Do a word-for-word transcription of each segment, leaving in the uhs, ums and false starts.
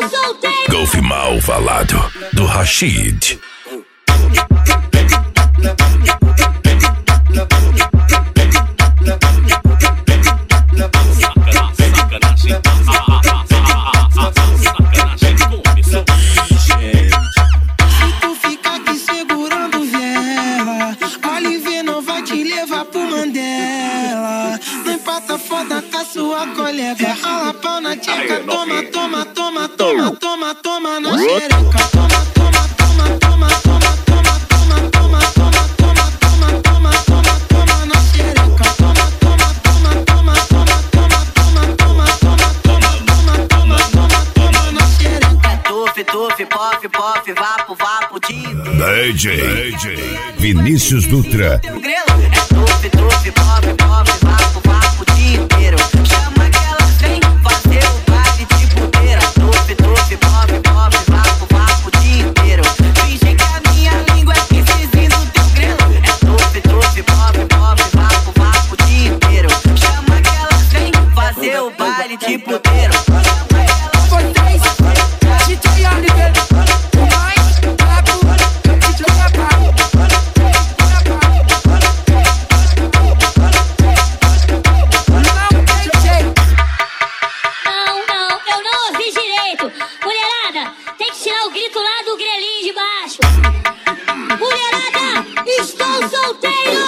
solteiro. Golf mal falado do Rashid. Foda com a sua colega, rala pau na tcheca, toma, toma, toma, toma, toma, toma na xereca, toma, toma, toma, toma, toma, toma, toma, toma, toma, toma, toma, toma, toma, toma na xereca, toma, toma, toma, toma, toma, toma, toma, toma, toma, toma, toma, toma, toma na xereca. Tuf, tuf, pof, pof, vapo, vapo, de D J Vinícius Dutra. Grelo, é tuf, tuf, pof, pof, vapo, vapo, o dia inteiro. Chama que elas vêm fazer o baile de puteira. Tuf, tuf, pof, pof, vapo, vapo, o dia inteiro. Finge que a minha língua é piscizinho do teu grelo. É tuf, tuf, pof, pof, vapo, vapo, o dia inteiro. Chama que elas vêm fazer o baile de puteiro. Foi três, D J Oliver, o mais brabo, D J Apago. Não, não, eu não ouvi direito. Mulherada, tem que tirar o grito lá do grelinho de baixo. Mulherada, estou solteiro.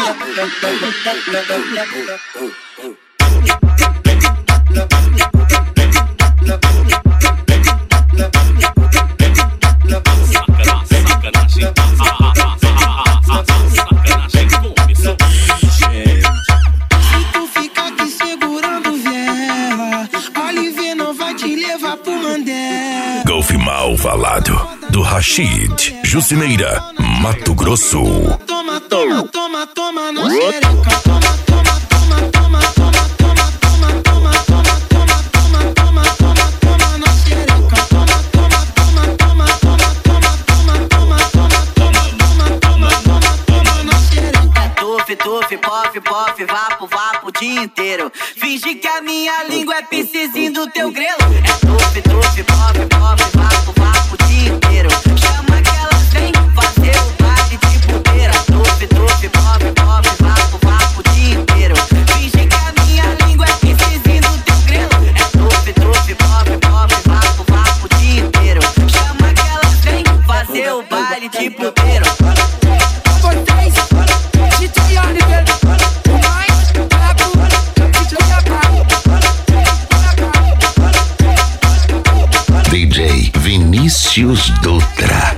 Se tu ficar aqui segurando vela, Oliver não vai te levar pro Mandela. Golf mal falado do Rashid. Jucineira, Mato Grosso. Toma, toma, toma, toma na xereca, toma, toma, toma, toma, toma, toma, toma, toma, toma, toma, toma, toma, toma, toma na xereca, toma, toma, toma, toma, toma, toma, toma, toma, toma, toma, toma, toma, toma na xereca. Tuf, tuf, pof, pof, vapo, vapo o dia inteiro. Finge que a minha língua é piscizinho do teu grelo. É tuf, tuf, pof, pof, vapo, vapo o dia inteiro. Chama que elas vêm fazer o baile de puteira. Tuf, tuf, pof, pof, vapo, vapo o dia inteiro. Finge que a minha língua é piscizinho do teu grelo. É tuf, tuf, pof, pof, vapo, vapo o dia inteiro. Chama que elas vêm fazer o baile de puteiro. Foi três, D J Oliver, o mais brabo, D J Apago. D J Vinícius Dutra.